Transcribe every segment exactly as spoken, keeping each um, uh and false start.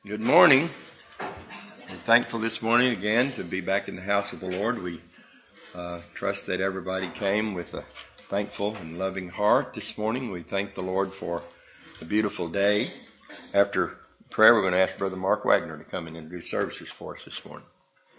Good morning. We're thankful this morning again to be back in the house of the Lord. We uh, trust that everybody came with a thankful and loving heart this morning. We thank the Lord for a beautiful day. After prayer, we're going to ask Brother Mark Wagner to come in and do services for us this morning.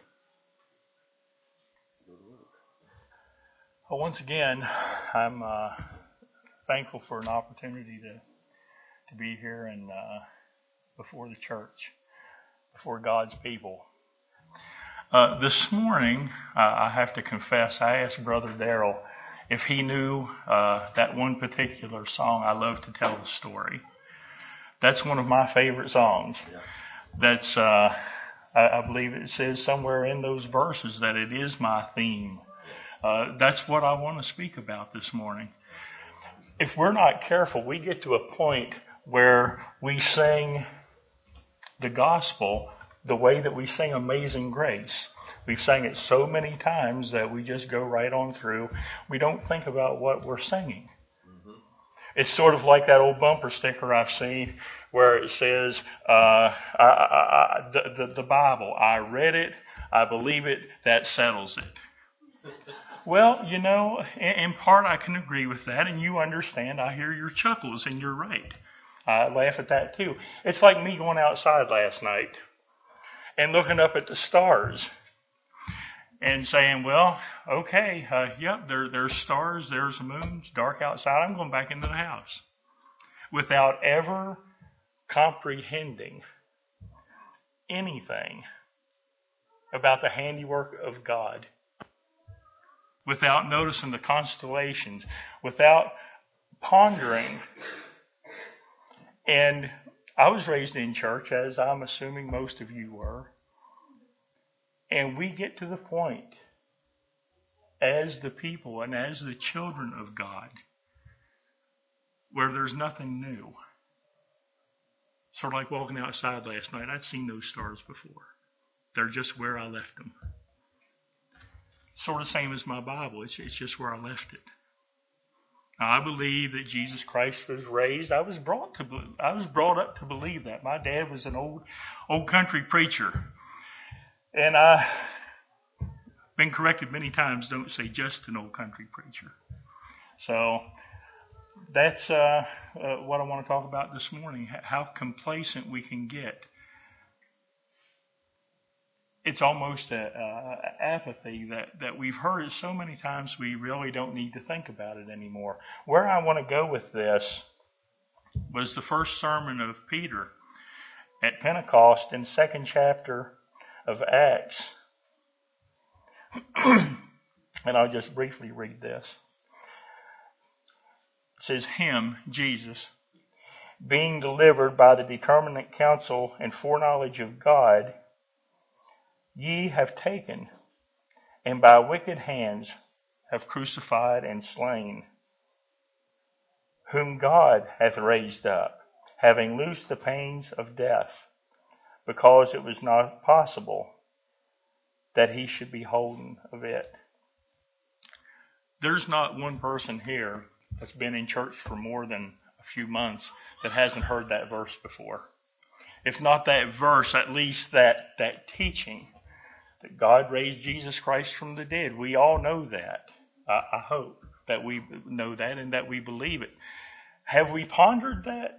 Well, once again, I'm uh, thankful for an opportunity to to be here and uh, before the church, before God's people. Uh, this morning, uh, I have to confess, I asked Brother Darrell if he knew uh, that one particular song, I Love to Tell the Story. That's one of my favorite songs. That's, uh, I, I believe it says somewhere in those verses that it is my theme. Uh, that's what I want to speak about this morning. If we're not careful, we get to a point where we sing the gospel the way that we sing Amazing Grace. We've sang it so many times that we just go right on through. We don't think about what we're singing. Mm-hmm. It's sort of like that old bumper sticker I've seen where it says, uh, I, I, I, the, the, the Bible, I read it, I believe it, that settles it. Well, you know, in, in part I can agree with that, and you understand. I hear your chuckles, and you're right. I laugh at that too. It's like me going outside last night and looking up at the stars and saying, well, okay, uh, yep, there, there's stars, there's the moon, it's dark outside, I'm going back into the house. Without ever comprehending anything about the handiwork of God. Without noticing the constellations, without pondering. And I was raised in church, as I'm assuming most of you were. And we get to the point, as the people and as the children of God, where there's nothing new. Sort of like walking outside last night. I'd seen those stars before. They're just where I left them. Sort of same as my Bible. It's, it's just where I left it. Now, I believe that Jesus Christ was raised. I was brought to. I was brought up to believe that. My dad was an old, old country preacher, and I've been corrected many times. Don't say just an old country preacher. So that's uh, uh, what I want to talk about this morning. How complacent we can get. It's almost a, a apathy that, that we've heard it so many times we really don't need to think about it anymore. Where I want to go with this was the first sermon of Peter at Pentecost in the second chapter of Acts. And I'll just briefly read this. It says, Him, Jesus, being delivered by the determinate counsel and foreknowledge of God, ye have taken, and by wicked hands have crucified and slain, whom God hath raised up, having loosed the pains of death, because it was not possible that he should be holden of it. There's not one person here that's been in church for more than a few months that hasn't heard that verse before. If not that verse, at least that, that teaching that God raised Jesus Christ from the dead. We all know that. I, I hope that we know that and that we believe it. Have we pondered that?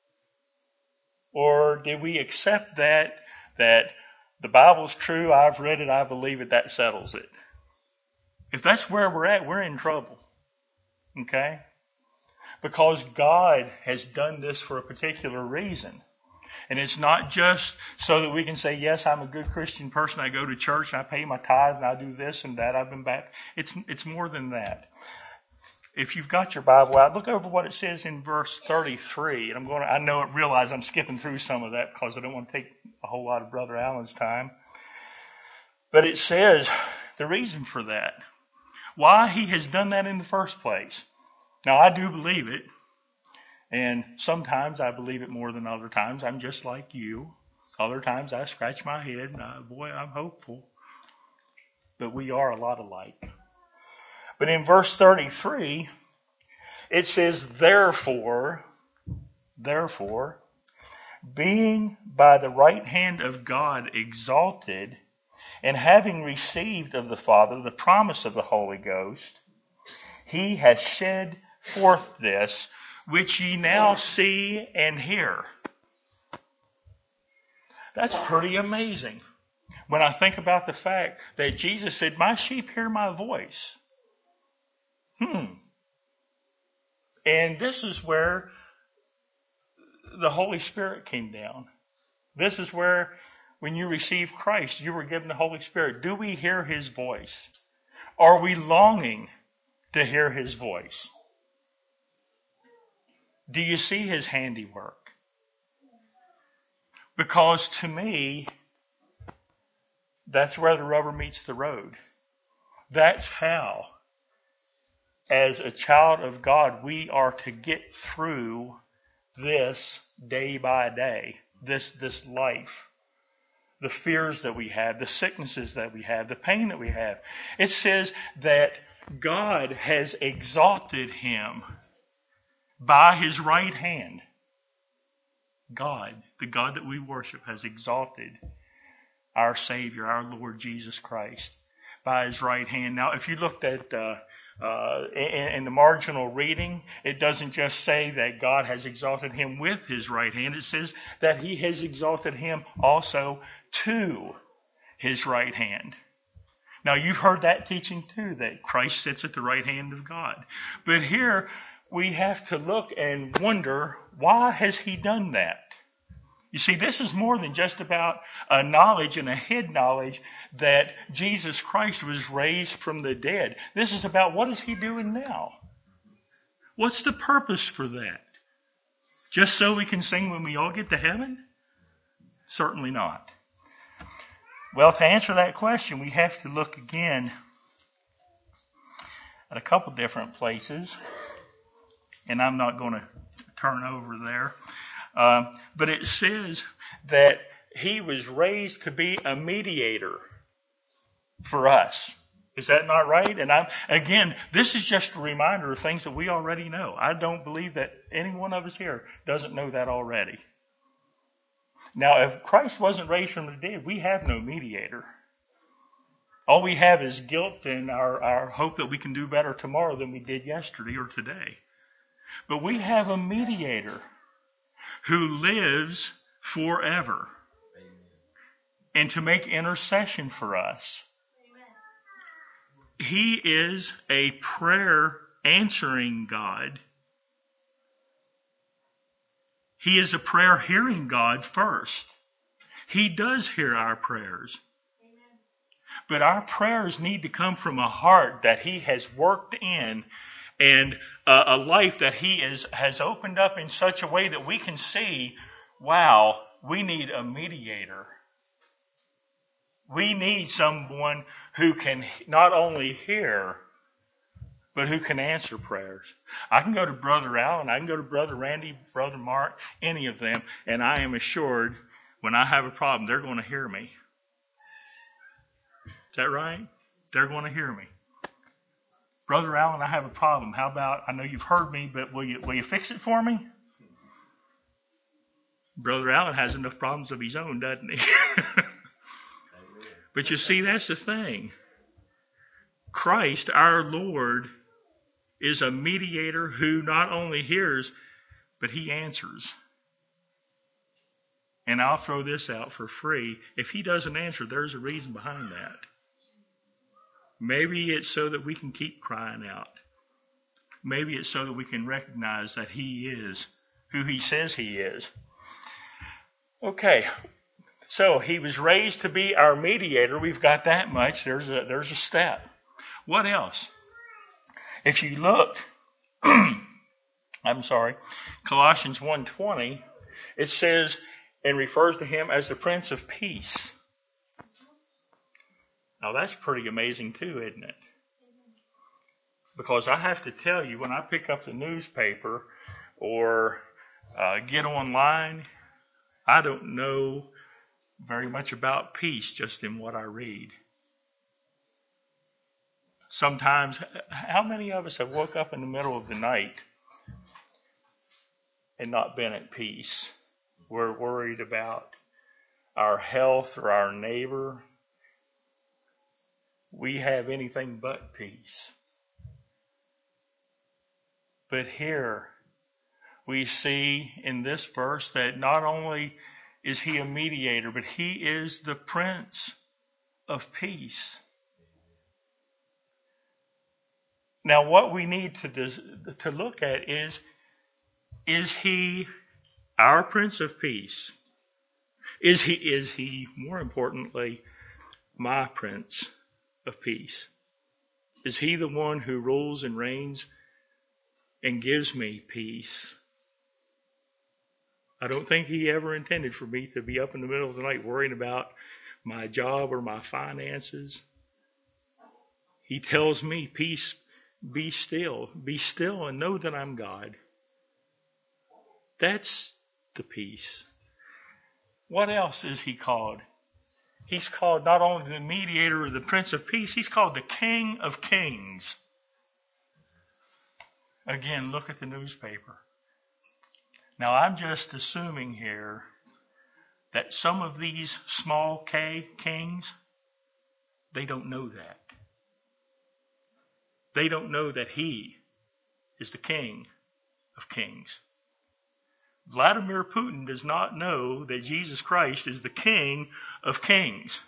Or did we accept that, that the Bible's true, I've read it, I believe it, that settles it? If that's where we're at, we're in trouble. Okay? Because God has done this for a particular reason. And it's not just so that we can say, yes, I'm a good Christian person. I go to church and I pay my tithe and I do this and that. I've been back. It's it's more than that. If you've got your Bible out, look over what it says in verse thirty-three. And I'm going to, I know it, realize I'm skipping through some of that because I don't want to take a whole lot of Brother Allen's time. But it says the reason for that. Why he has done that in the first place. Now, I do believe it. And sometimes I believe it more than other times. I'm just like you. Other times I scratch my head and I, boy, I'm hopeful. But we are a lot alike. But in verse thirty-three, it says, therefore, therefore, being by the right hand of God exalted, and having received of the Father the promise of the Holy Ghost, he hath shed forth this, which ye now see and hear. That's pretty amazing. When I think about the fact that Jesus said, my sheep hear my voice. Hmm. And this is where the Holy Spirit came down. This is where, when you received Christ, you were given the Holy Spirit. Do we hear his voice? Are we longing to hear his voice? Do you see his handiwork? Because to me, that's where the rubber meets the road. That's how, as a child of God, we are to get through this day by day, this, this life. The fears that we have, the sicknesses that we have, the pain that we have. It says that God has exalted him by his right hand. God, the God that we worship, has exalted our Savior, our Lord Jesus Christ, by his right hand. Now, if you looked at uh, uh, in, in the marginal reading, it doesn't just say that God has exalted him with his right hand. It says that he has exalted him also to his right hand. Now, you've heard that teaching too, that Christ sits at the right hand of God. But here we have to look and wonder, why has he done that? You see, this is more than just about a knowledge and a head knowledge that Jesus Christ was raised from the dead. This is about, what is he doing now? What's the purpose for that? Just so we can sing when we all get to heaven? Certainly not. Well, to answer that question, we have to look again at a couple different places. And I'm not going to turn over there. Uh, but it says that he was raised to be a mediator for us. Is that not right? And I'm, again, this is just a reminder of things that we already know. I don't believe that any one of us here doesn't know that already. Now, if Christ wasn't raised from the dead, we have no mediator. All we have is guilt and our, our hope that we can do better tomorrow than we did yesterday or today. But we have a mediator who lives forever. Amen. And to make intercession for us. Amen. He is a prayer answering God. He is a prayer hearing God first. He does hear our prayers. Amen. But our prayers need to come from a heart that he has worked in, and a, a life that he is, has opened up in such a way that we can see, wow, we need a mediator. We need someone who can not only hear, but who can answer prayers. I can go to Brother Allen, I can go to Brother Randy, Brother Mark, any of them, and I am assured when I have a problem, they're going to hear me. Is that right? They're going to hear me. Brother Allen, I have a problem. How about, I know you've heard me, but will you will you fix it for me? Brother Allen has enough problems of his own, doesn't he? But you see, that's the thing. Christ, our Lord, is a mediator who not only hears, but he answers. And I'll throw this out for free. If he doesn't answer, there's a reason behind that. Maybe it's so that we can keep crying out. Maybe it's so that we can recognize that he is who he says he is. Okay, so he was raised to be our mediator. We've got that much. There's a, there's a step. What else? If you look, I'm sorry, Colossians one twenty, it says and refers to him as the Prince of Peace. Now that's pretty amazing too, isn't it? Because I have to tell you, when I pick up the newspaper or uh, get online, I don't know very much about peace just in what I read. Sometimes, how many of us have woke up in the middle of the night and not been at peace? we're worried about our health or our neighbor, we have anything but peace. But here we see in this verse that not only is he a mediator, but he is the Prince of Peace. Now, what we need to to look at is, is he our Prince of Peace? Is he, is he, more importantly, my Prince of Peace? Is he the one who rules and reigns and gives me peace? I don't think he ever intended for me to be up in the middle of the night worrying about my job or my finances. He tells me, peace, be still. Be still and know that I'm God. That's the peace. What else is he called? He's called not only the mediator or the Prince of Peace, he's called the King of Kings. Again, look at the newspaper. Now, I'm just assuming here that some of these small K kings, they don't know that. They don't know that he is the King of Kings. Vladimir Putin does not know that Jesus Christ is the King of Kings.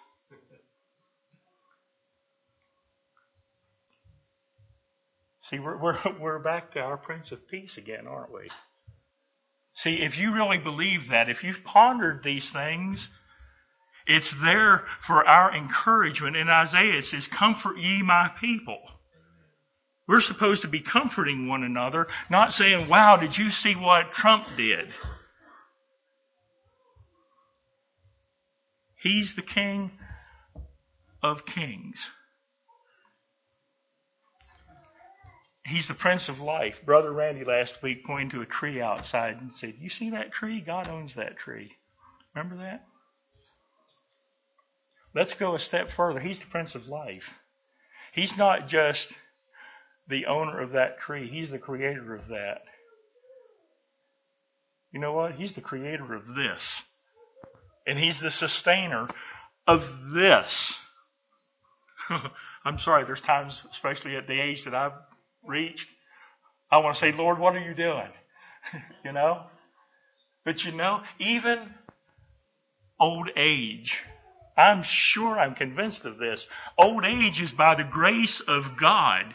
See, we're, we're, we're back to our Prince of Peace again, aren't we? See, if you really believe that, if you've pondered these things, it's there for our encouragement. In Isaiah it says, comfort ye my people. We're supposed to be comforting one another, not saying, wow, did you see what Trump did? He's the King of Kings. He's the Prince of Life. Brother Randy last week pointed to a tree outside and said, you see that tree? God owns that tree. Remember that? Let's go a step further. He's the Prince of Life. He's not just the owner of that tree. He's the creator of that. You know what? He's the creator of this. And he's the sustainer of this. I'm sorry, there's times, especially at the age that I've reached, I want to say, Lord, what are you doing? You know? But you know, even old age, I'm sure, I'm convinced of this, old age is by the grace of God.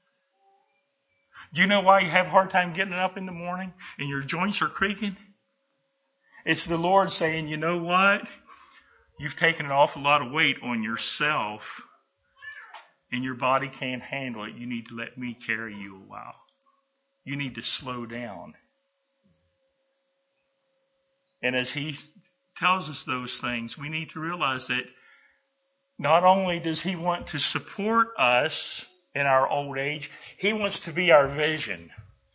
Do you know why you have a hard time getting up in the morning and your joints are creaking? It's the Lord saying, you know what? You've taken an awful lot of weight on yourself and your body can't handle it. You need to let me carry you a while. You need to slow down. And as he tells us those things, we need to realize that not only does he want to support us in our old age, he wants to be our vision.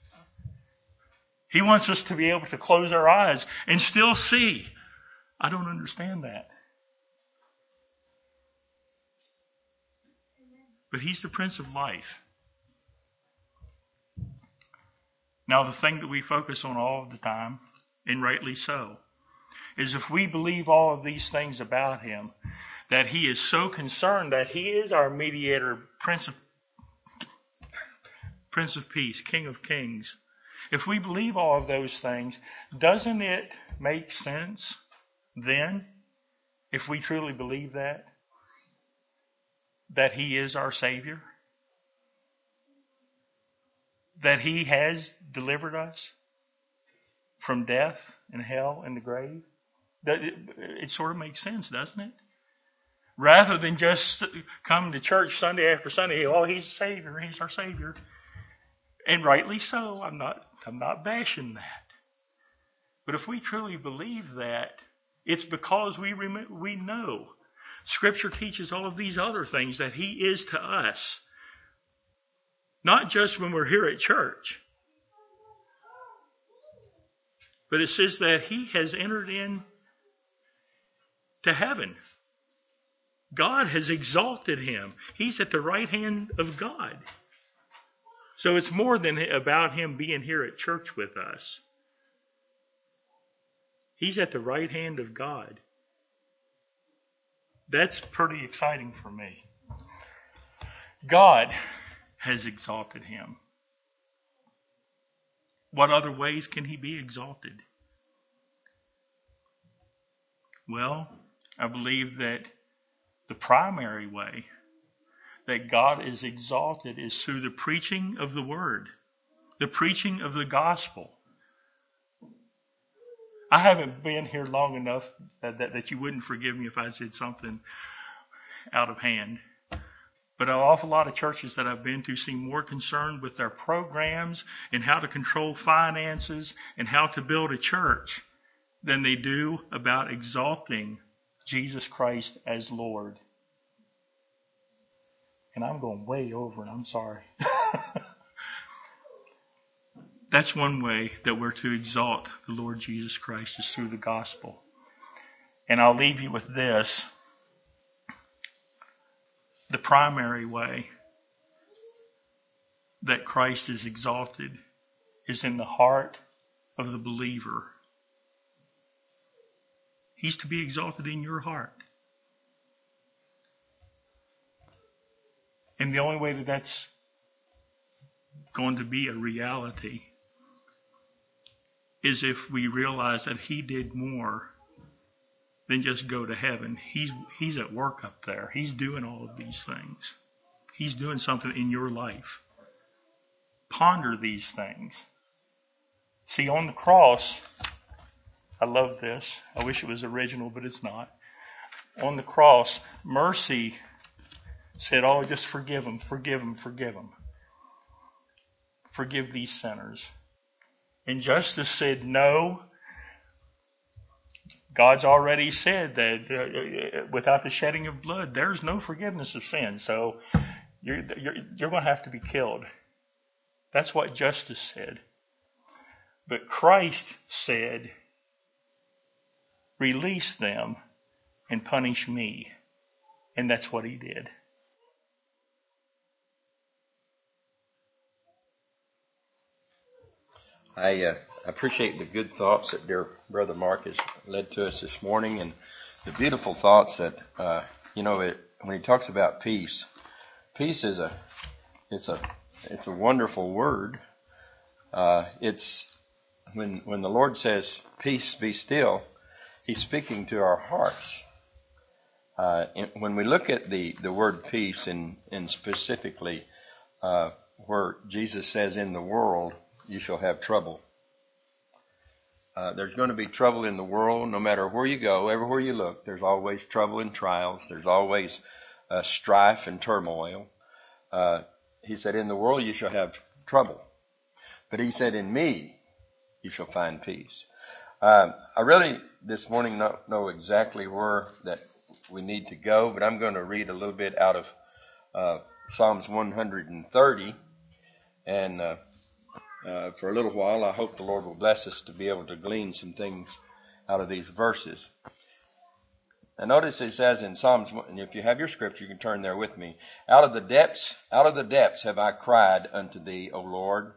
He wants us to be able to close our eyes and still see. I don't understand that. But he's the Prince of Life. Now, the thing that we focus on all of the time, and rightly so, is if we believe all of these things about him, that he is so concerned that he is our mediator, Prince of Prince of Peace, King of Kings. If we believe all of those things, doesn't it make sense then, if we truly believe that, that he is our Savior? That he has delivered us from death and hell and the grave? It, it sort of makes sense, doesn't it? Rather than just come to church Sunday after Sunday, oh, he's a Savior, he's our Savior. And rightly so. I'm not, I'm not bashing that. But if we truly believe that, it's because we rem- we know Scripture teaches all of these other things that he is to us. Not just when we're here at church. But it says that he has entered in to heaven. God has exalted him. He's at the right hand of God. So it's more than about him being here at church with us. He's at the right hand of God. That's pretty exciting for me. God has exalted him. What other ways can he be exalted? Well, I believe that the primary way that God is exalted is through the preaching of the word, the preaching of the gospel. I haven't been here long enough that, that, that you wouldn't forgive me if I said something out of hand. But an awful lot of churches that I've been to seem more concerned with their programs and how to control finances and how to build a church than they do about exalting Jesus Christ as Lord. And I'm going way over, and I'm sorry. That's one way that we're to exalt the Lord Jesus Christ, is through the gospel. And I'll leave you with this. The primary way that Christ is exalted is in the heart of the believer. He's to be exalted in your heart. And the only way that that's going to be a reality is if we realize that he did more than just go to heaven. He's he's at work up there. He's doing all of these things. He's doing something in your life. Ponder these things. See, on the cross, I love this. I wish it was original, but it's not. On the cross, mercy said, oh, just forgive them, forgive them, forgive them. Forgive these sinners. And justice said, no. God's already said that uh, without the shedding of blood, there's no forgiveness of sin. So you're, you're, you're going to have to be killed. That's what justice said. But Christ said, release them and punish me. And that's what he did. I uh, appreciate the good thoughts that dear Brother Mark has led to us this morning, and the beautiful thoughts that, uh, you know, it, when he talks about peace, peace is a, it's a, it's a wonderful word. Uh, it's when when the Lord says, "Peace, be still," he's speaking to our hearts. Uh, when we look at the, the word peace, and and specifically uh, where Jesus says, "In the world you shall have trouble." Uh, there's going to be trouble in the world no matter where you go, everywhere you look. There's always trouble and trials. There's always uh, strife and turmoil. Uh, he said, in the world you shall have trouble. But he said, in me you shall find peace. Uh, I really this morning don't know exactly where that we need to go, but I'm going to read a little bit out of uh, Psalms one hundred thirty. And uh, Uh, for a little while, I hope the Lord will bless us to be able to glean some things out of these verses. And notice it says in Psalms, and if you have your scripture, you can turn there with me. Out of the depths, out of the depths have I cried unto thee, O Lord.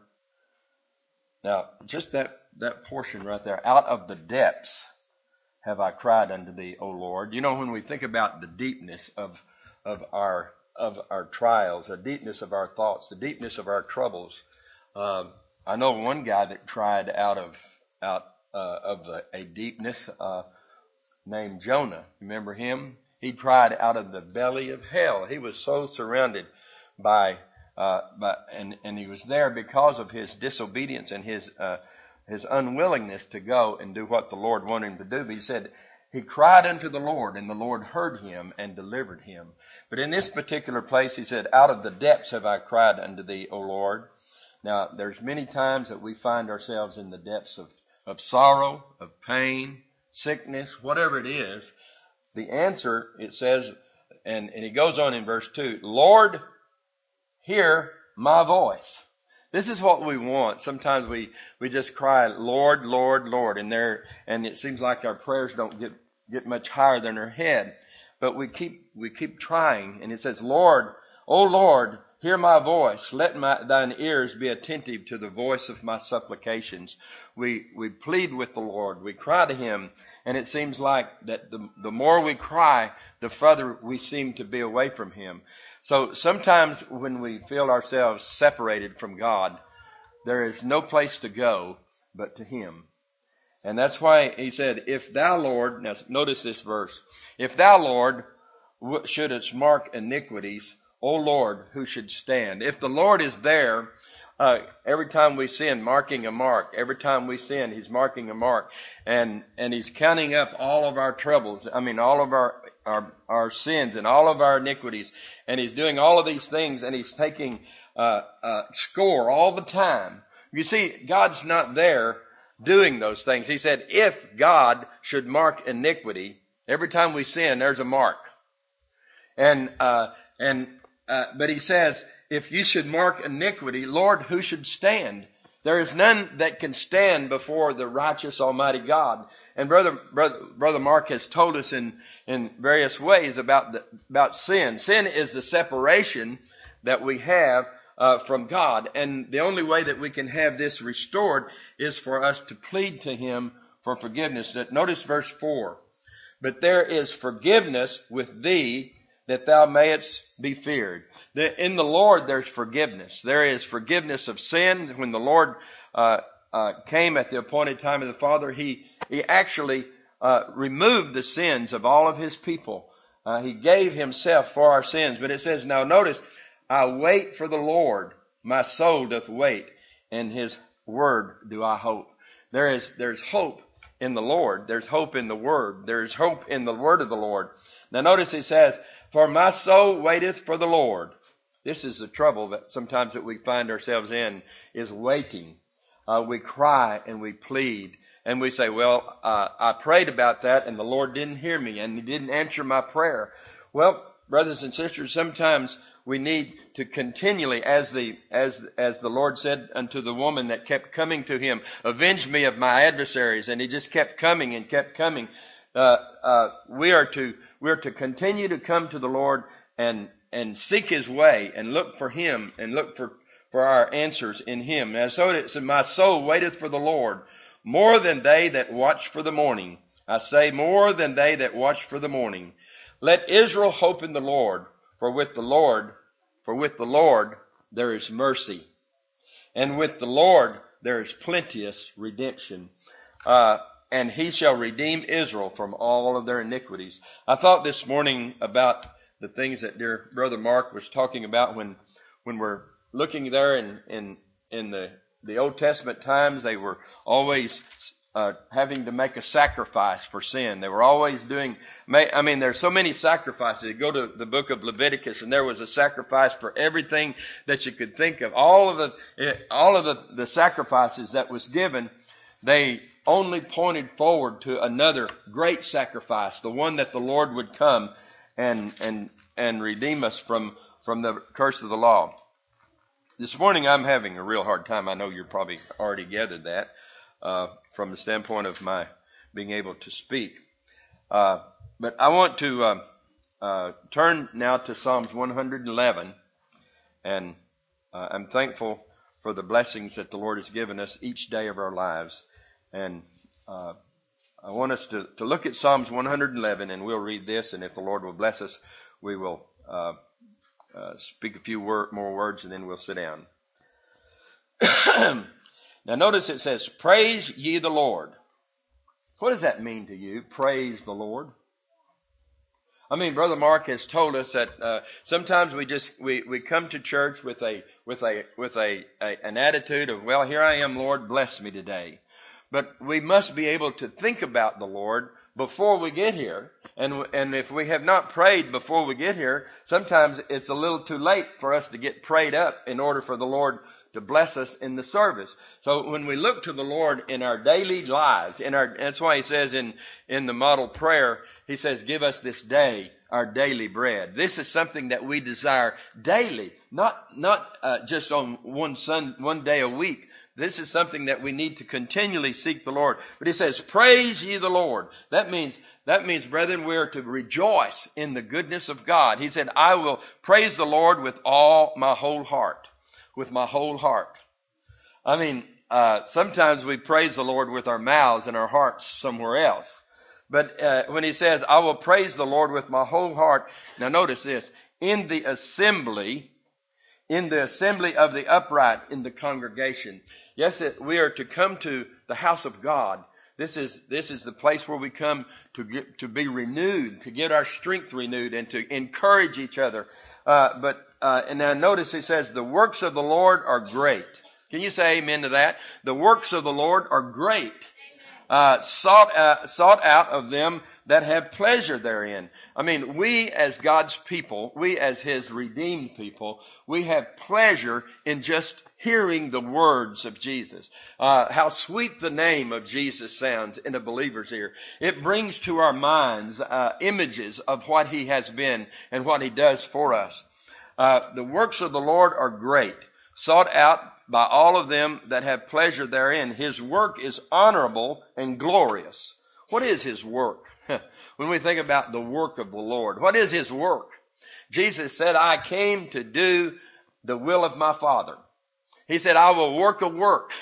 Now, just that, that portion right there, out of the depths have I cried unto thee, O Lord. You know, when we think about the deepness of, of our, of our trials, the deepness of our thoughts, the deepness of our troubles, uh, I know one guy that tried out of out uh, of a, a deepness uh, named Jonah. Remember him? He tried out of the belly of hell. He was so surrounded by, uh, by and and he was there because of his disobedience and his uh, his unwillingness to go and do what the Lord wanted him to do. But he said he cried unto the Lord, and the Lord heard him and delivered him. But in this particular place, he said, "Out of the depths have I cried unto thee, O Lord." Now, there's many times that we find ourselves in the depths of, of sorrow, of pain, sickness, whatever it is. The answer, it says, and, and he goes on in verse two, Lord, hear my voice. This is what we want. Sometimes we, we just cry, Lord, Lord, Lord, and there, and it seems like our prayers don't get, get much higher than our head. But we keep we keep trying, and it says, Lord, oh Lord, hear my voice. Let my, thine ears be attentive to the voice of my supplications. We, we plead with the Lord. We cry to him. And it seems like that the, the more we cry, the further we seem to be away from him. So sometimes when we feel ourselves separated from God, there is no place to go but to him. And that's why he said, if thou, Lord, now notice this verse, if thou, Lord, shouldest mark iniquities, O Lord, who should stand? If the Lord is there, uh, every time we sin, marking a mark, every time we sin, he's marking a mark, and, and he's counting up all of our troubles. I mean, all of our, our, our sins and all of our iniquities. And he's doing all of these things, and he's taking, uh, uh, score all the time. You see, God's not there doing those things. He said, if God should mark iniquity, every time we sin, there's a mark. And, uh, and, Uh, but he says, if you should mark iniquity, Lord, who should stand? There is none that can stand before the righteous Almighty God. And brother, brother, brother Mark has told us in, in various ways about the, about sin. Sin is the separation that we have uh, from God. And the only way that we can have this restored is for us to plead to him for forgiveness. Notice verse four. But there is forgiveness with thee, that thou mayest be feared. In the Lord there's forgiveness. There is forgiveness of sin. When the Lord uh, uh, came at the appointed time of the Father, he, he actually uh, removed the sins of all of his people. Uh, he gave himself for our sins. But it says, now notice, I wait for the Lord. My soul doth wait. In his word do I hope. There is, there's hope in the Lord. There's hope in the word. There's hope in the word of the Lord. Now notice he says, for my soul waiteth for the Lord. This is the trouble that sometimes that we find ourselves in, is waiting. Uh, we cry and we plead and we say, well, uh, I prayed about that and the Lord didn't hear me and he didn't answer my prayer. Well, brothers and sisters, sometimes we need to continually, as the, as, as the Lord said unto the woman that kept coming to him, avenge me of my adversaries. And he just kept coming and kept coming. Uh, uh, we are to, we are to continue to come to the Lord and, and seek his way and look for him and look for, for our answers in him. And so it said, my soul waiteth for the Lord more than they that watch for the morning. I say more than they that watch for the morning. Let Israel hope in the Lord, for with the Lord, for with the Lord there is mercy. And with the Lord there is plenteous redemption. Uh, And he shall redeem Israel from all of their iniquities. I thought this morning about the things that dear Brother Mark was talking about when, when we're looking there in, in, in the, the Old Testament times. They were always uh, having to make a sacrifice for sin. They were always doing, I mean, there's so many sacrifices. You go to the book of Leviticus and there was a sacrifice for everything that you could think of. All of the, all of the, the sacrifices that was given, they only pointed forward to another great sacrifice, the one that the Lord would come and and and redeem us from, from the curse of the law. This morning I'm having a real hard time. I know you're probably already gathered that uh, from the standpoint of my being able to speak. Uh, but I want to uh, uh, turn now to Psalms one eleven, and uh, I'm thankful for the blessings that the Lord has given us each day of our lives. And uh, I want us to, to look at Psalms one eleven, and we'll read this, and if the Lord will bless us, we will uh, uh, speak a few wor- more words, and then we'll sit down. Now notice it says, praise ye the Lord. What does that mean to you, praise the Lord? I mean, Brother Mark has told us that uh, sometimes we just we, we come to church with a with a with a, a an attitude of, well, here I am, Lord, bless me today. But we must be able to think about the Lord before we get here. And and if we have not prayed before we get here, sometimes it's a little too late for us to get prayed up in order for the Lord to bless us in the service. So when we look to the Lord in our daily lives, in our that's why he says in, in the model prayer, he says, give us this day our daily bread. This is something that we desire daily, not not uh, just on one sun, one day a week. this is something that we need to continually seek the Lord. But he says, praise ye the Lord. That means, that means, brethren, we are to rejoice in the goodness of God. He said, I will praise the Lord with all my whole heart. With my whole heart. I mean, uh, sometimes we praise the Lord with our mouths and our hearts somewhere else. But uh, when he says, I will praise the Lord with my whole heart. Now notice this. In the assembly, in the assembly of the upright in the congregation. Yes, it, we are to come to the house of God. This is, this is the place where we come to get, to be renewed, to get our strength renewed and to encourage each other. Uh, but, uh, and now notice he says, the works of the Lord are great. Can you say amen to that? The works of the Lord are great. Uh, sought, uh, sought out of them that have pleasure therein. I mean, we as God's people, we as His redeemed people, we have pleasure in just hearing the words of Jesus. Uh, how sweet the name of Jesus sounds in a believer's ear. It brings to our minds uh, images of what He has been and what He does for us. Uh, the works of the Lord are great, sought out by all of them that have pleasure therein. His work is honorable and glorious. What is His work? When we think about the work of the Lord, what is His work? Jesus said, I came to do the will of my Father. He said, I will work a work.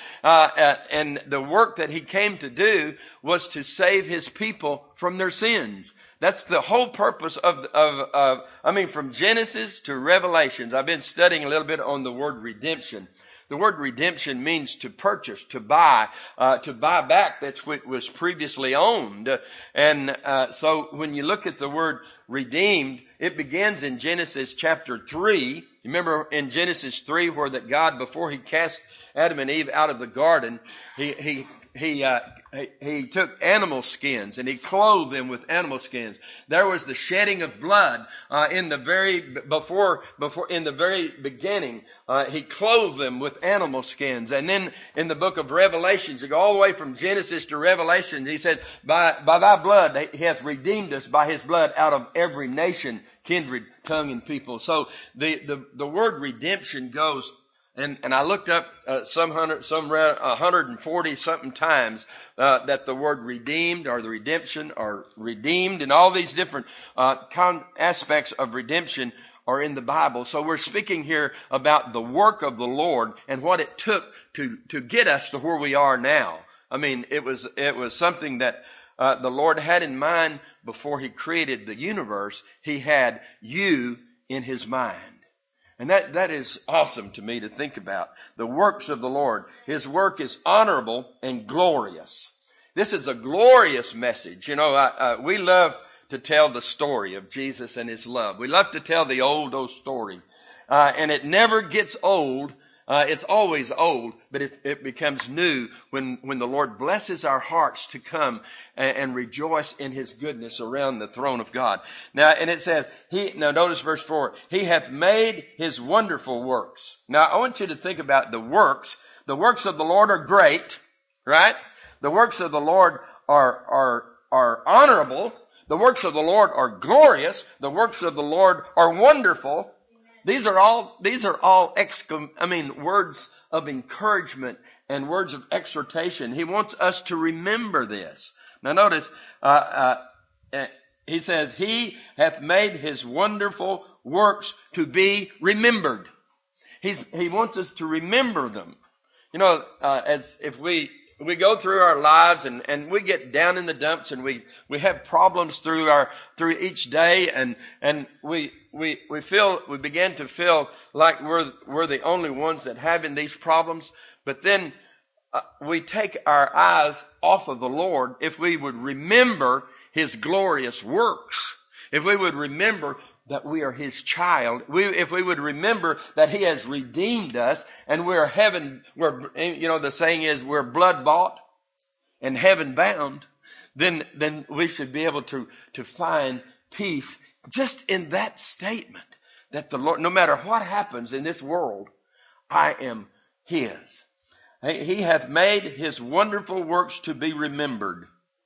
uh, and the work that He came to do was to save His people from their sins. That's the whole purpose of, of, of, I mean, from Genesis to Revelations. I've been studying a little bit on the word redemption. The word redemption means to purchase, to buy, uh, to buy back. That's what was previously owned. And uh, so when you look at the word redeemed, it begins in Genesis chapter three. Remember in Genesis three where that God, before He cast Adam and Eve out of the garden, He, he, he, uh, he, he took animal skins and He clothed them with animal skins. There was the shedding of blood, uh, in the very, before, before, in the very beginning, uh, He clothed them with animal skins. And then in the book of Revelations, you go all the way from Genesis to Revelation, He said, by, by thy blood, He hath redeemed us by His blood out of every nation, kindred, tongue, and people. So the, the, the word redemption goes, and, and I looked up uh, some hundred, some one hundred forty something times uh, that the word redeemed or the redemption or redeemed and all these different uh, con- aspects of redemption are in the Bible. So we're speaking here about the work of the Lord and what it took to, to get us to where we are now. I mean, it was, it was something that uh, the Lord had in mind before He created the universe. He had you in His mind. And that, that is awesome to me to think about. The works of the Lord. His work is honorable and glorious. This is a glorious message. You know, uh, uh, we love to tell the story of Jesus and His love. We love to tell the old, old story. Uh, and it never gets old. Uh, it's always old, but it, it becomes new when, when the Lord blesses our hearts to come and, and rejoice in His goodness around the throne of God. Now, and it says, He, now notice verse four, He hath made His wonderful works. Now, I want you to think about the works. The works of the Lord are great, right? The works of the Lord are, are, are honorable. The works of the Lord are glorious. The works of the Lord are wonderful. These are all, these are all exclam, I mean, words of encouragement and words of exhortation. He wants us to remember this. Now notice, uh, uh, he says, He hath made His wonderful works to be remembered. He's, he wants us to remember them. You know, uh, as if we, we go through our lives and, and we get down in the dumps and we, we have problems through our, through each day and, and we, we, we feel, we begin to feel like we're, we're the only ones that having these problems. But then uh, we take our eyes off of the Lord if we would remember His glorious works. If we would remember that we are His child, we, if we would remember that He has redeemed us and we're heaven, we're, you know, the saying is we're blood bought and heaven bound, then, then we should be able to, to find peace just in that statement that the Lord, no matter what happens in this world, I am His. He hath made His wonderful works to be remembered.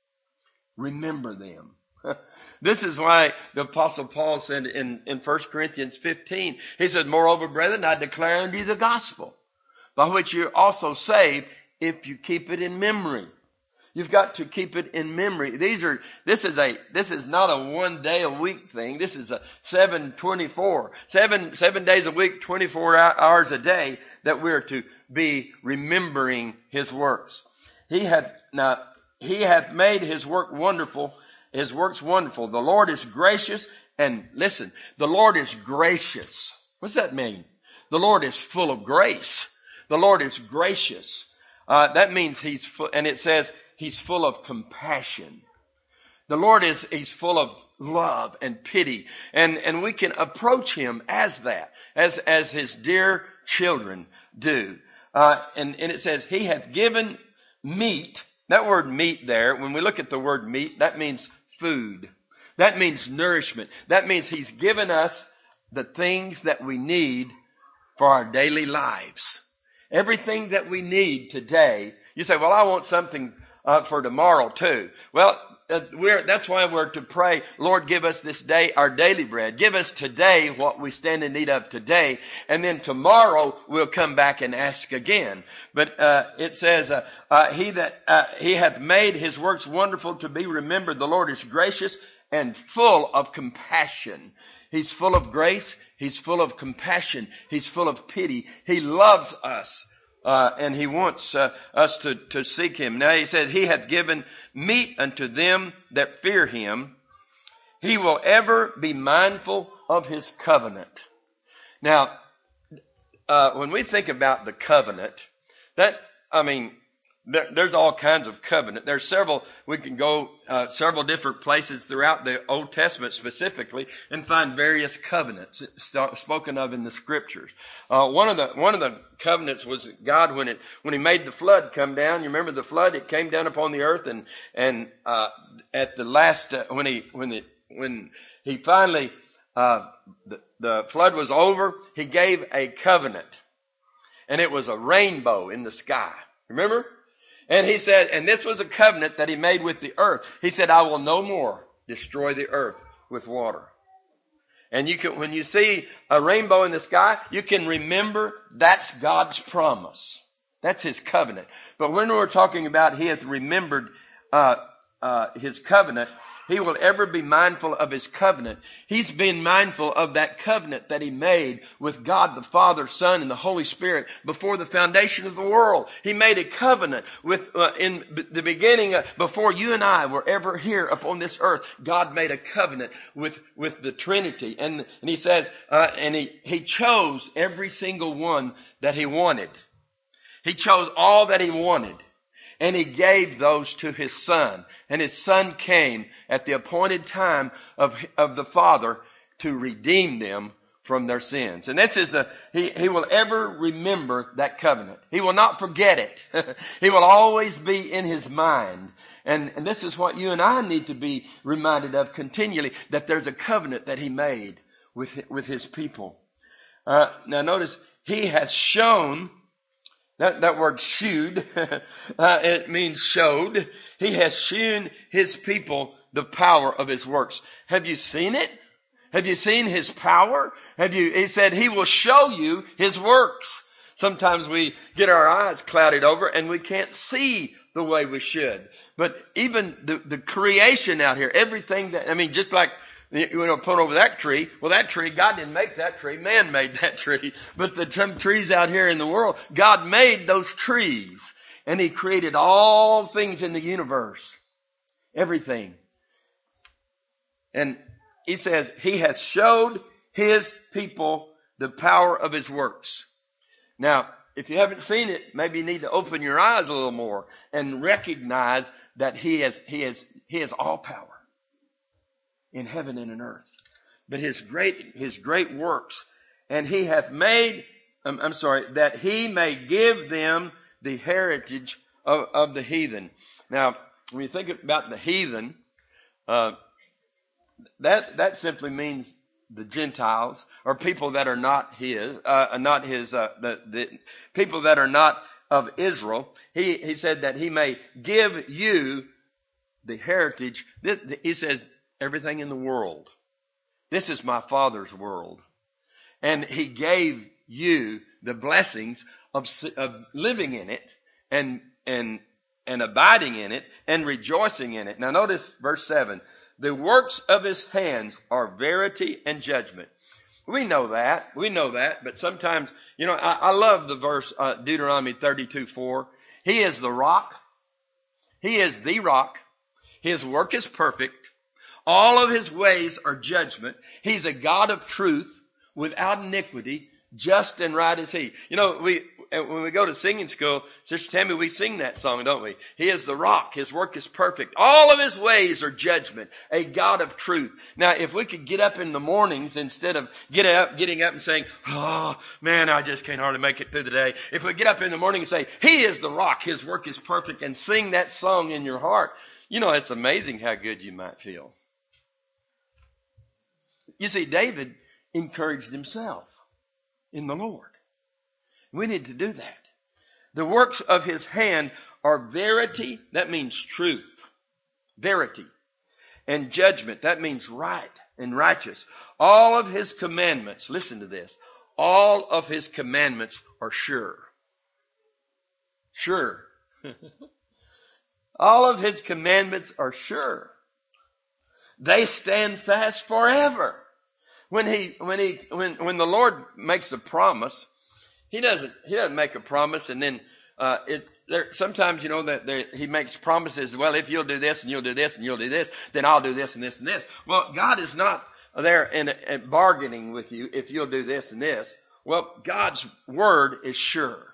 Remember them. This is why the Apostle Paul said in, in First Corinthians fifteen, he said, Moreover, brethren, I declare unto you the gospel. by which you're also saved if you keep it in memory. You've got to keep it in memory. These are, this is a, this is not a one day a week thing. This is a seven twenty-four, seven, seven days a week, twenty-four hours a day that we're to be remembering his works. He hath, now, he hath made his work wonderful, his works wonderful. The Lord is gracious, and listen, the Lord is gracious. What's that mean? The Lord is full of grace. The Lord is gracious. Uh, that means he's full, and it says, he's full of compassion. The Lord is, he's full of love and pity. And, and we can approach him as that, as, as his dear children do. Uh, and, and it says, he hath given meat. That word meat there, when we look at the word meat, that means food. That means nourishment. That means he's given us the things that we need for our daily lives. Everything that we need today. You say, well, I want something Uh, for tomorrow too. Well, uh, we're, that's why we're to pray, Lord, give us this day our daily bread. Give us today what we stand in need of today. And then tomorrow we'll come back and ask again. But, uh, it says, uh, uh, he that, uh, he hath made his works wonderful to be remembered. The Lord is gracious and full of compassion. He's full of grace. He's full of compassion. He's full of pity. He loves us. Uh, and he wants uh, us to, to seek him. Now he said, he hath given meat unto them that fear him. He will ever be mindful of his covenant. Now, uh, when we think about the covenant, that, I mean, there, there's all kinds of covenant. There's several, we can go uh, several different places throughout the Old Testament specifically and find various covenants st- spoken of in the scriptures. Uh, one of the, one of the covenants was God when it, when he made the flood come down. You remember the flood? It came down upon the earth, and, and, uh, at the last, uh, when he, when it, when he finally, uh, the, the flood was over, he gave a covenant, and it was a rainbow in the sky. Remember? And he said, and this was a covenant that he made with the earth. He said, I will no more destroy the earth with water. And you can, when you see a rainbow in the sky, you can remember that's God's promise. That's his covenant. But when we're talking about he hath remembered, uh, uh, his covenant, he will ever be mindful of his covenant. He's been mindful of that covenant that he made with God the Father, Son, and the Holy Spirit before the foundation of the world. He made a covenant with, uh, in b- the beginning, uh, before you and I were ever here upon this earth. God made a covenant with, with the Trinity. And, and he says, uh, and he, he chose every single one that he wanted. He chose all that he wanted. And he gave those to his son. And his son came at the appointed time of, of the Father to redeem them from their sins. And this is the, he, he will ever remember that covenant. He will not forget it. He will always be in his mind. And, and this is what you and I need to be reminded of continually, that there's a covenant that he made with, with his people. Uh, now notice, he has shown. That, that word shewed, uh, it means showed. He has shewn his people the power of his works. Have you seen it? Have you seen his power? Have you, he said he will show you his works. Sometimes we get our eyes clouded over and we can't see the way we should. But even the, the creation out here, everything that, I mean, just like, you want to put over that tree. Well, that tree, God didn't make that tree. Man made that tree. But the some trees out here in the world, God made those trees. And he created all things in the universe. Everything. And he says, he has showed his people the power of his works. Now, if you haven't seen it, maybe you need to open your eyes a little more and recognize that he has, he has, he has all power in heaven and in earth. But his great, his great works, and he hath made, I'm, I'm sorry, that he may give them the heritage of, of the heathen. Now, when you think about the heathen, uh, that, that simply means the Gentiles, or people that are not his, uh, not his, uh, the, the people that are not of Israel. He, he said that he may give you the heritage. This, he says, everything in the world. This is my Father's world. And he gave you the blessings of, of living in it and, and, and abiding in it and rejoicing in it. Now notice verse seven. The works of his hands are verity and judgment. We know that. We know that. But sometimes, you know, I, I love the verse, uh, Deuteronomy thirty-two four. He is the rock. He is the rock. His work is perfect. All of his ways are judgment. He's a God of truth without iniquity, just and right is he. You know, we, when we go to singing school, Sister Tammy, we sing that song, don't we? He is the rock. His work is perfect. All of his ways are judgment, a God of truth. Now, if we could get up in the mornings instead of get up, getting up and saying, oh, man, I just can't hardly make it through the day. If we get up in the morning and say, he is the rock. His work is perfect, and sing that song in your heart, you know, it's amazing how good you might feel. You see, David encouraged himself in the Lord. We need to do that. The works of his hand are verity. That means truth. Verity. And judgment. That means right and righteous. All of his commandments, listen to this. All of his commandments are sure. Sure. All of his commandments are sure. They stand fast forever. When he, when he, when, when the Lord makes a promise, he doesn't, he doesn't make a promise and then, uh, it, there, sometimes, you know, that there, he makes promises. Well, if you'll do this and you'll do this and you'll do this, then I'll do this and this and this. Well, God is not there in, in bargaining with you if you'll do this and this. Well, God's word is sure.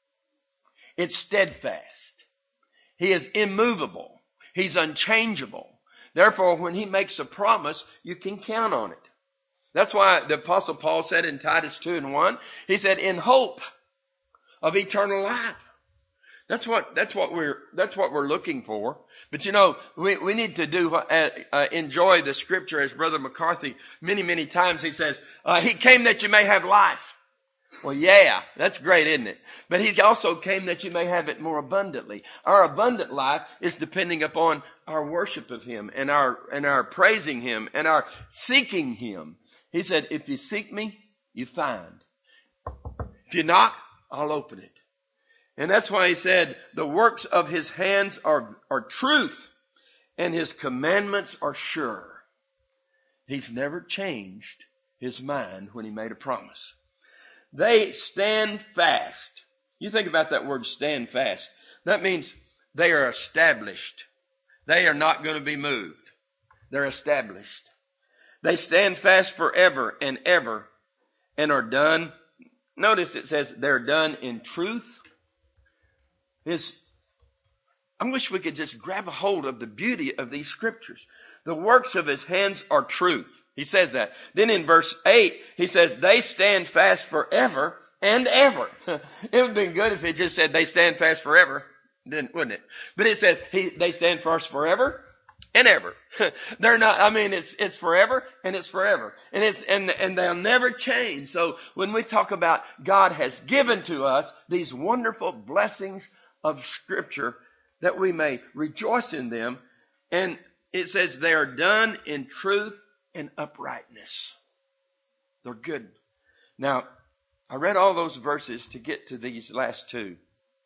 It's steadfast. He is immovable. He's unchangeable. Therefore, when he makes a promise, you can count on it. That's why the Apostle Paul said in Titus two and one, he said, in hope of eternal life. That's what, that's what we're, that's what we're looking for. But you know, we, we need to do, uh, uh, enjoy the scripture as Brother McCarthy many, many times. He says, uh, he came that you may have life. Well, yeah, that's great, isn't it? But he also came that you may have it more abundantly. Our abundant life is depending upon our worship of him and our, and our praising him and our seeking him. He said, if you seek me, you find. If you knock, I'll open it. And that's why he said, the works of his hands are, are truth, and his commandments are sure. He's never changed his mind when he made a promise. They stand fast. You think about that word stand fast. That means they are established. They are not going to be moved. They're established. They stand fast forever and ever and are done. Notice it says they're done in truth. His, I wish we could just grab a hold of the beauty of these scriptures. The works of his hands are truth. He says that. Then in verse eight, he says they stand fast forever and ever. It would have been good if it just said they stand fast forever, then wouldn't it? But it says he, they stand fast forever and ever. They're not, I mean, it's, it's forever and it's forever. And it's, and, and they'll never change. So when we talk about God has given to us these wonderful blessings of scripture that we may rejoice in them. And it says they are done in truth and uprightness. They're good. Now, I read all those verses to get to these last two.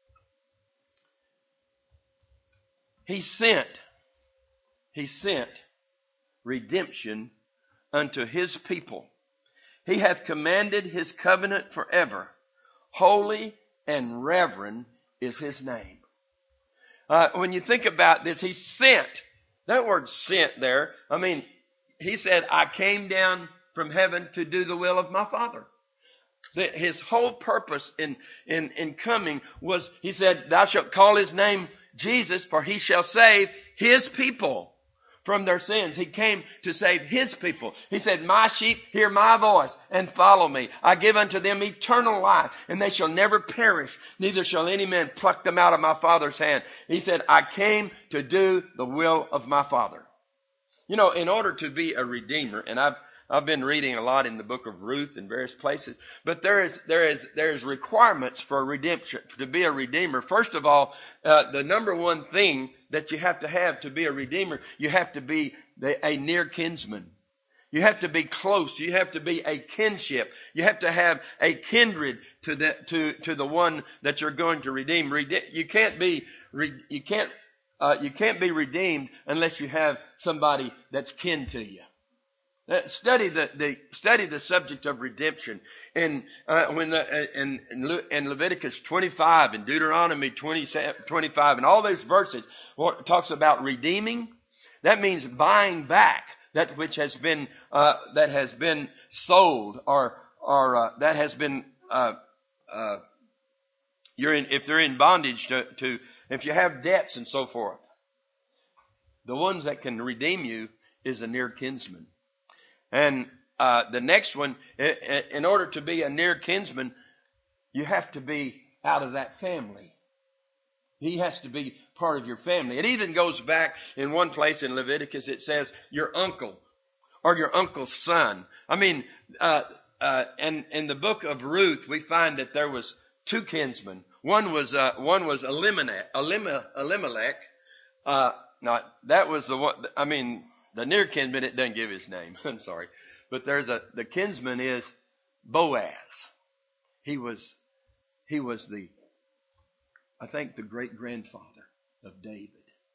He sent He sent redemption unto his people. He hath commanded his covenant forever. Holy and reverend is his name. Uh, when you think about this, he sent. That word sent there, I mean, he said, I came down from heaven to do the will of my Father. The, his whole purpose in, in, in coming was, he said, thou shalt call his name Jesus, for he shall save his people from their sins. He came to save his people. He said, my sheep hear my voice and follow me. I give unto them eternal life, and they shall never perish, neither shall any man pluck them out of my Father's hand. He said, I came to do the will of my Father. You know, in order to be a redeemer, and I've I've been reading a lot in the book of Ruth in various places, but there is there is there is requirements for redemption, to be a redeemer. First of all, uh, the number one thing that you have to have to be a redeemer, you have to be the, a near kinsman. You have to be close. You have to be a kinship. You have to have a kindred to the to to the one that you're going to redeem. You can't be you can't uh, you can't be redeemed unless you have somebody that's kin to you. Uh, study the, the study the subject of redemption in uh, when the, uh, in, in, Le, in Leviticus twenty-five and Deuteronomy twenty, twenty-five and all those verses what talks about redeeming. That means buying back that which has been uh, that has been sold or or uh, that has been uh, uh, you're in if they're in bondage to, to if you have debts and so forth. The ones that can redeem you is a near kinsman. And uh, the next one, in order to be a near kinsman, you have to be out of that family. He has to be part of your family. It even goes back in one place in Leviticus. It says your uncle or your uncle's son. I mean, uh, uh, and in the book of Ruth, we find that there was two kinsmen. One was uh, one was Elimelech. Elimelech. Uh, now that was the one. I mean. The near kinsman, it doesn't give his name. I'm sorry. But there's a, the kinsman is Boaz. He was, he was the, I think the great grandfather of David.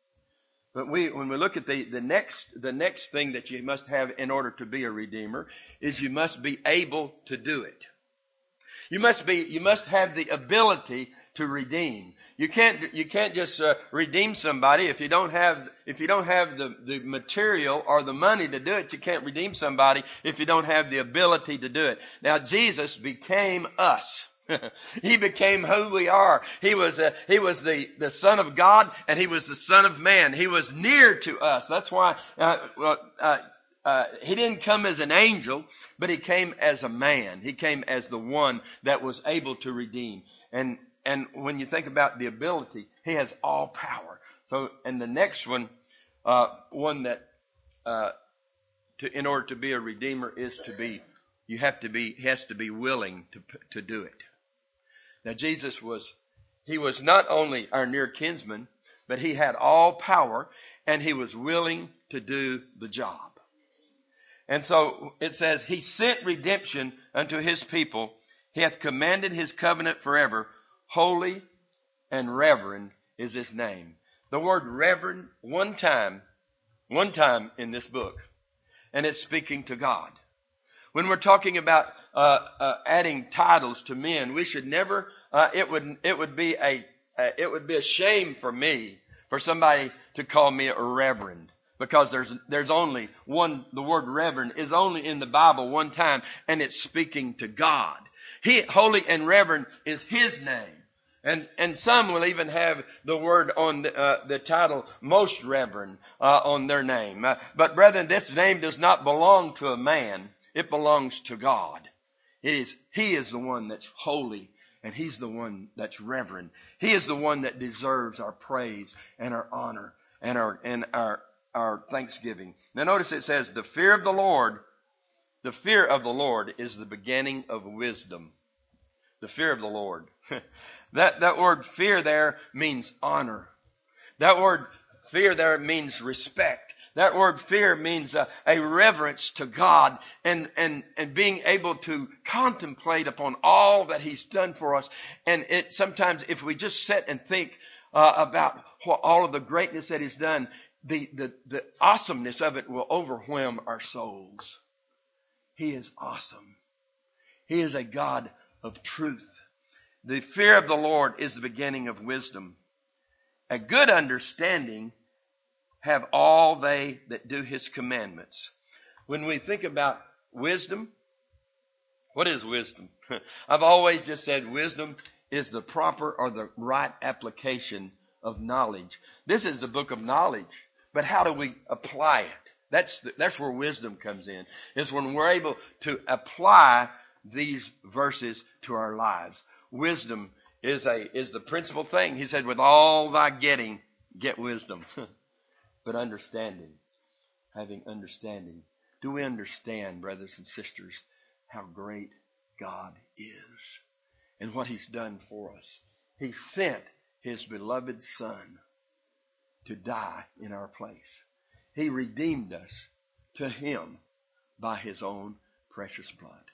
But we, when we look at the, the next, the next thing that you must have in order to be a redeemer is you must be able to do it. You must be, you must have the ability to redeem. You can't, you can't just uh, redeem somebody if you don't have, if you don't have the, the material or the money to do it. You can't redeem somebody if you don't have the ability to do it. Now, Jesus became us. He became who we are. He was, uh, he was the, the Son of God and he was the Son of Man. He was near to us. That's why, uh, well, uh, Uh, he didn't come as an angel, but he came as a man. He came as the one that was able to redeem. And and when you think about the ability, he has all power. So, and the next one, uh, one that, uh, to in order to be a redeemer is to be, you have to be, he has to be willing to to do it. Now, Jesus was, he was not only our near kinsman, but he had all power, and he was willing to do the job. And so it says, he sent redemption unto his people. He hath commanded his covenant forever. Holy and reverend is his name. The word reverend, one time, one time in this book. And it's speaking to God. When we're talking about uh, uh, adding titles to men, we should never, uh, it would it would be a, uh, it would be a shame for me, for somebody to call me a reverend. Because there's there's only one, the word reverend is only in the Bible one time, and it's speaking to God. He, holy and reverend is his name. And and some will even have the word on the, uh, the title, most reverend, uh, on their name. Uh, but brethren, this name does not belong to a man. It belongs to God. It is, he is the one that's holy, and he's the one that's reverend. He is the one that deserves our praise and our honor and our and our our thanksgiving. Now notice it says, the fear of the Lord, the fear of the Lord is the beginning of wisdom. The fear of the Lord. that, that word fear there means honor. That word fear there means respect. That word fear means a, a reverence to God and, and, and being able to contemplate upon all that he's done for us. And it sometimes if we just sit and think uh, about what, all of the greatness that he's done, The, the, the awesomeness of it will overwhelm our souls. He is awesome. He is a God of truth. The fear of the Lord is the beginning of wisdom. A good understanding have all they that do his commandments. When we think about wisdom, what is wisdom? I've always just said wisdom is the proper or the right application of knowledge. This is the book of knowledge. But how do we apply it? That's the, that's where wisdom comes in. It's when we're able to apply these verses to our lives. Wisdom is a is the principal thing. He said, with all thy getting, get wisdom. But understanding, having understanding. Do we understand, brothers and sisters, how great God is and what he's done for us? He sent his beloved Son to die in our place. He redeemed us to him by his own precious blood.